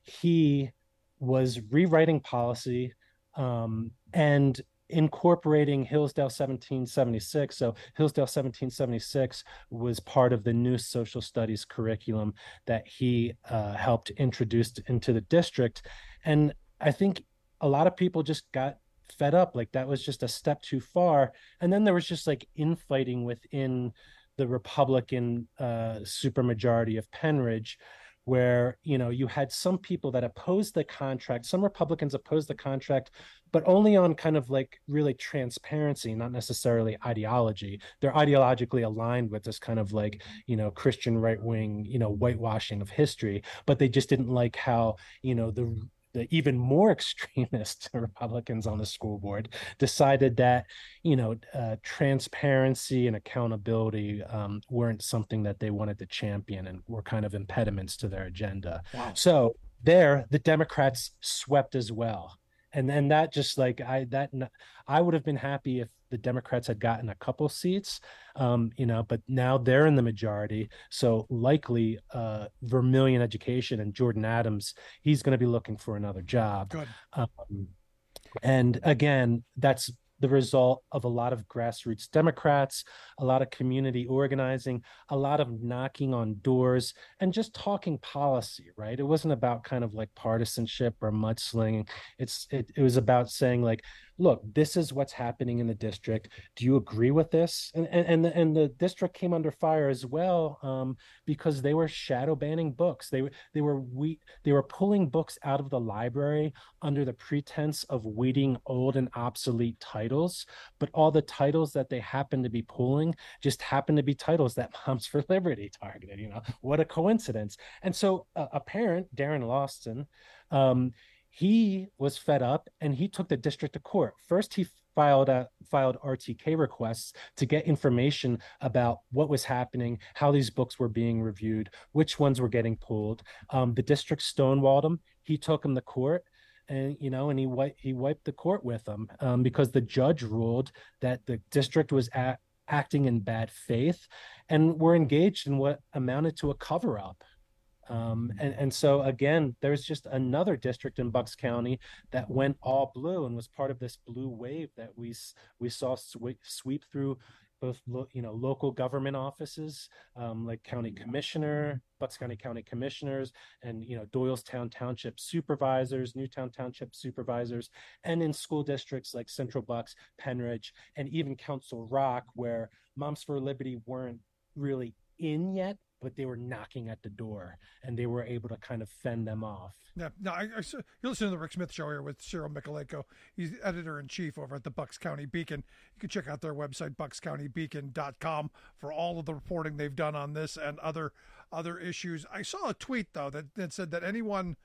he was rewriting policy um, and incorporating Hillsdale seventeen seventy-six. So Hillsdale seventeen seventy-six was part of the new social studies curriculum that he uh, helped introduce into the district. And I think a lot of people just got fed up. Like that was just a step too far. And then there was just like infighting within the Republican uh, supermajority of Pennridge, where, you know, you had some people that opposed the contract, some Republicans opposed the contract, but only on kind of like really transparency, not necessarily ideology. They're ideologically aligned with this kind of like, you know, Christian right-wing, you know, whitewashing of history, but they just didn't like how, you know, the the even more extremist Republicans on the school board decided that, you know, uh, transparency and accountability um, weren't something that they wanted to champion and were kind of impediments to their agenda. Wow. So there, the Democrats swept as well. And then that just like, I, that, I would have been happy if the Democrats had gotten a couple seats, um, you know, but now they're in the majority. So likely uh, Vermillion Education and Jordan Adams, he's going to be looking for another job. Good. Um, and again, that's the result of a lot of grassroots Democrats, a lot of community organizing, a lot of knocking on doors and just talking policy, right? It wasn't about kind of like partisanship or mudslinging. It's it, it was about saying like, look, this is what's happening in the district. Do you agree with this? And and and the, and the district came under fire as well um, because they were shadow banning books. They were they were we they were pulling books out of the library under the pretense of weeding old and obsolete titles, but all the titles that they happened to be pulling just happened to be titles that Moms for Liberty targeted. You know, what a coincidence! And so uh, a parent, Darren Lawson, um, he was fed up and he took the district to court. First, he filed a, filed R T K requests to get information about what was happening, how these books were being reviewed, which ones were getting pulled. Um, the district stonewalled him. He took him to court. And, you know, and he, wi- he wiped the court with him um, because the judge ruled that the district was at, acting in bad faith and were engaged in what amounted to a cover-up. Um, and, and so, again, there's just another district in Bucks County that went all blue and was part of this blue wave that we we saw sweep, sweep through both, lo, you know, local government offices, um, like county commissioner, Bucks County County commissioners, and, you know, Doylestown Township supervisors, Newtown Township supervisors, and in school districts like Central Bucks, Pennridge, and even Council Rock, where Moms for Liberty weren't really in yet, but they were knocking at the door and they were able to kind of fend them off. Yeah, no, I, I, you listen to the Rick Smith Show here with Cyril Michaleko. He's editor-in-chief over at the Bucks County Beacon. You can check out their website, bucks county beacon dot com, for all of the reporting they've done on this and other other issues. I saw a tweet, though, that, that said that anyone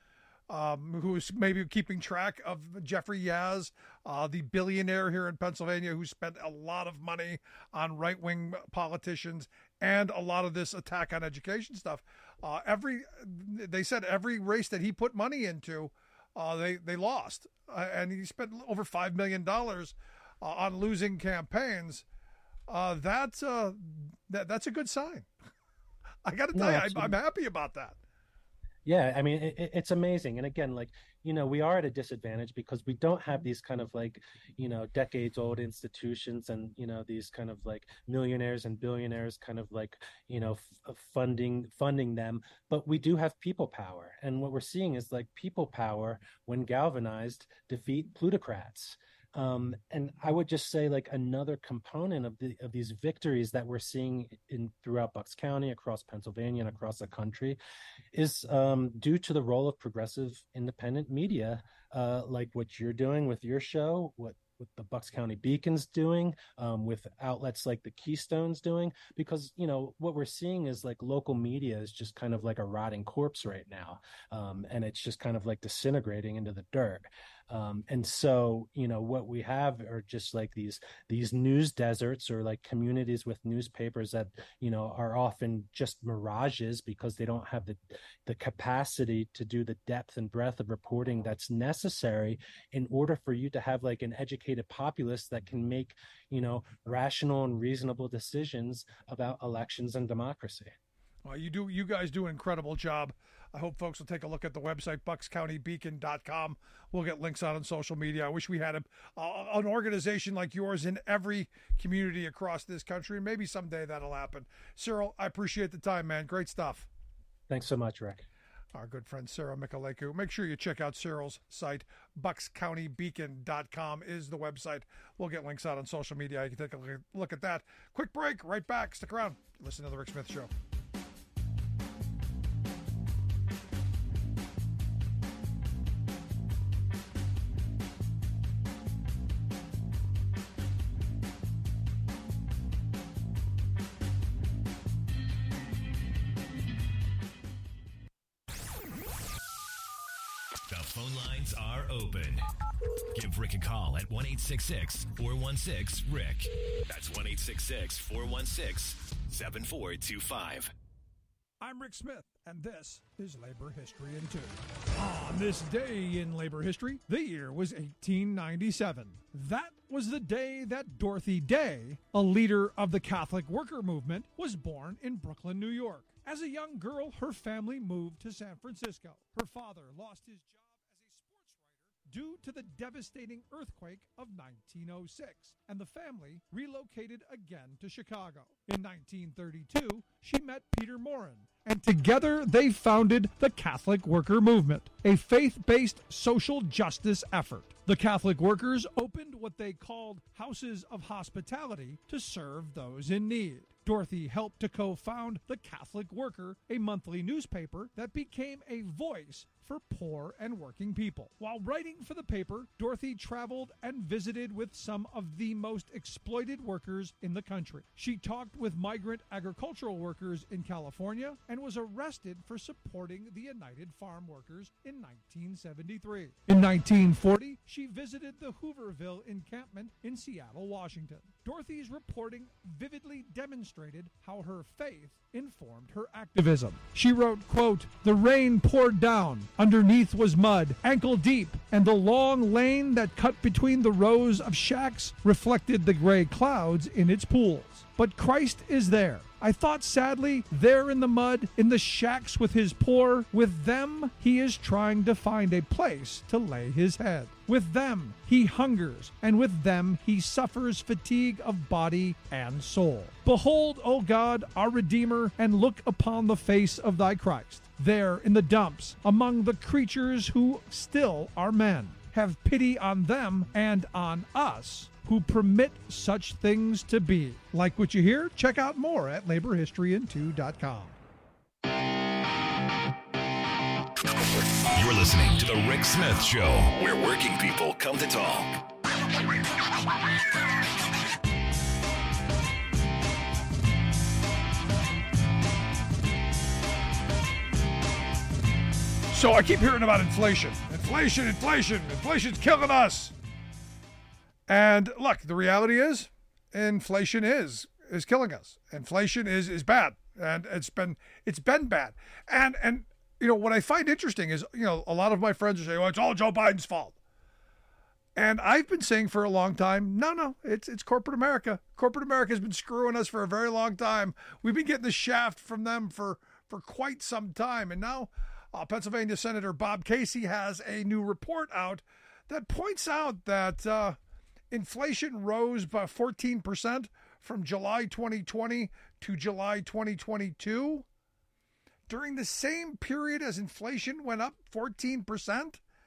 um, who's maybe keeping track of Jeffrey Yaz, uh, the billionaire here in Pennsylvania who spent a lot of money on right-wing politicians and a lot of this attack on education stuff. Uh, every they said every race that he put money into, uh, they they lost, uh, and he spent over five million dollars uh, on losing campaigns. Uh, that's uh, that that's a good sign. I got to tell No, you, absolutely. I'm, I'm happy about that. Yeah, I mean, it, it's amazing. And again, like, you know, we are at a disadvantage because we don't have these kind of like, you know, decades old institutions and, you know, these kind of like millionaires and billionaires kind of like, you know, f- funding funding them. But we do have people power. And what we're seeing is like people power, when galvanized, defeat plutocrats. Um, and I would just say, like, another component of the of these victories that we're seeing in throughout Bucks County, across Pennsylvania, and across the country, is um, due to the role of progressive independent media, uh, like what you're doing with your show, what what the Bucks County Beacon's doing, um, with outlets like the Keystone's doing, because, you know, what we're seeing is like local media is just kind of like a rotting corpse right now. Um, and it's just kind of like disintegrating into the dirt. Um, and so, you know, what we have are just like these these news deserts, or like communities with newspapers that, you know, are often just mirages because they don't have the the capacity to do the depth and breadth of reporting that's necessary in order for you to have like an educated populace that can make, you know, rational and reasonable decisions about elections and democracy. Well, you do. You guys do an incredible job. I hope folks will take a look at the website, bucks county beacon dot com. We'll get links out on social media. I wish we had a, a, an organization like yours in every community across this country. Maybe someday that'll happen. Cyril, I appreciate the time, man. Great stuff. Thanks so much, Rick. Our good friend Cyril Michalewski. Make sure you check out Cyril's site. bucks county beacon dot com is the website. We'll get links out on social media. You can take a look at that. Quick break. Right back. Stick around. Listen to The Rick Smith Show. Phone lines are open. Give Rick a call at one eight six six, four one six, Rick. That's one eight six six, four one six, seven four two five. I'm Rick Smith, and this is Labor History in Two. On this day in labor history, the year was eighteen ninety-seven. That was the day that Dorothy Day, a leader of the Catholic worker movement, was born in Brooklyn, New York. As a young girl, her family moved to San Francisco. Her father lost his job due to the devastating earthquake of nineteen oh six, and the family relocated again to Chicago. In nineteen thirty-two, she met Peter Morin, and together they founded the Catholic Worker Movement, a faith-based social justice effort. The Catholic workers opened what they called houses of hospitality to serve those in need. Dorothy helped to co-found The Catholic Worker, a monthly newspaper that became a voice for poor and working people. While writing for the paper, Dorothy traveled and visited with some of the most exploited workers in the country. She talked with migrant agricultural workers in California and was arrested for supporting the United Farm Workers in nineteen seventy-three. In nineteen forty, she visited the Hooverville encampment in Seattle, Washington. Dorothy's reporting vividly demonstrated how her faith informed her activism. She wrote, quote, "The rain poured down. Underneath was mud, ankle deep, and the long lane that cut between the rows of shacks reflected the gray clouds in its pools. But Christ is there. I thought sadly, there in the mud, in the shacks with his poor, with them he is trying to find a place to lay his head. With them he hungers, and with them he suffers fatigue of body and soul. Behold, O God, our Redeemer, and look upon the face of thy Christ. There in the dumps, among the creatures who still are men. Have pity on them and on us who permit such things to be." Like what you hear? Check out more at labor history in two dot com. You're listening to The Rick Smith Show, where working people come to talk. So I keep hearing about inflation. Inflation, inflation, inflation's killing us. And look, the reality is, inflation is is killing us. Inflation is is bad, and it's been it's been bad. And and you know what I find interesting is, you know, a lot of my friends are saying, "Well, it's all Joe Biden's fault." And I've been saying for a long time, no, no, it's it's corporate America. Corporate America has been screwing us for a very long time. We've been getting the shaft from them for for quite some time, and now uh, Pennsylvania Senator Bob Casey has a new report out that points out that uh, inflation rose by fourteen percent from July twenty twenty to July twenty twenty-two. During the same period as inflation went up fourteen percent,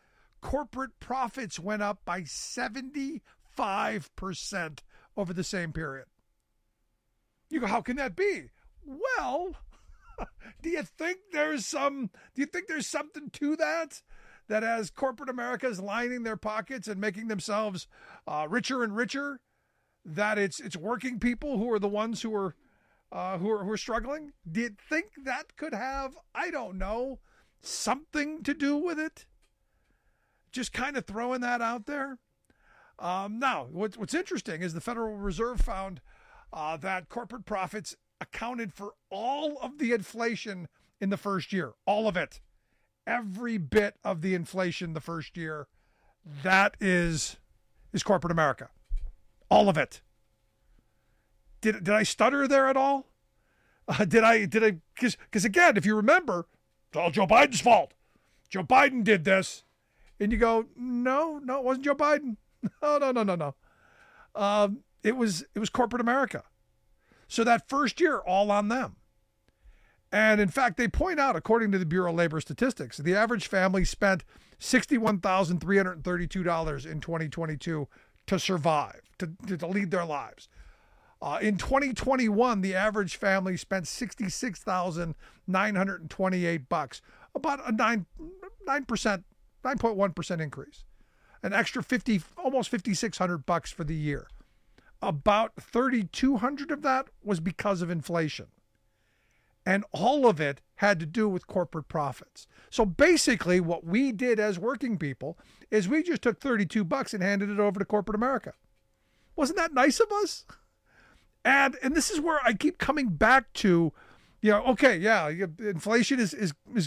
corporate profits went up by seventy-five percent over the same period. You go, how can that be? Well, do you think there's some, do you think there's something to that? That as corporate America is lining their pockets and making themselves uh, richer and richer, that it's it's working people who are the ones who are, uh, who are who are struggling? Do you think that could have, I don't know, something to do with it? Just kind of throwing that out there. Um, now, what's, what's interesting is the Federal Reserve found uh, that corporate profits accounted for all of the inflation in the first year, all of it. Every bit of the inflation the first year, that is is corporate America. All of it. Did did I stutter there at all? Uh, did I did I because because again, if you remember, it's all Joe Biden's fault. Joe Biden did this, and you go, no, no, it wasn't Joe Biden. No, no, no, no, no. Um, it was it was corporate America. So that first year, all on them. And in fact, they point out, according to the Bureau of Labor Statistics, the average family spent sixty-one thousand three hundred thirty-two dollars in twenty twenty-two to survive, to, to lead their lives. Uh, in twenty twenty-one, the average family spent sixty-six thousand nine hundred twenty-eight bucks, about a nine nine percent, nine point one percent increase, an extra fifty, almost fifty-six hundred bucks for the year. About thirty-two hundred of that was because of inflation. And all of it had to do with corporate profits. So basically what we did as working people is we just took thirty-two bucks and handed it over to corporate America. Wasn't that nice of us? And and this is where I keep coming back to, you know, okay, yeah, inflation is is, is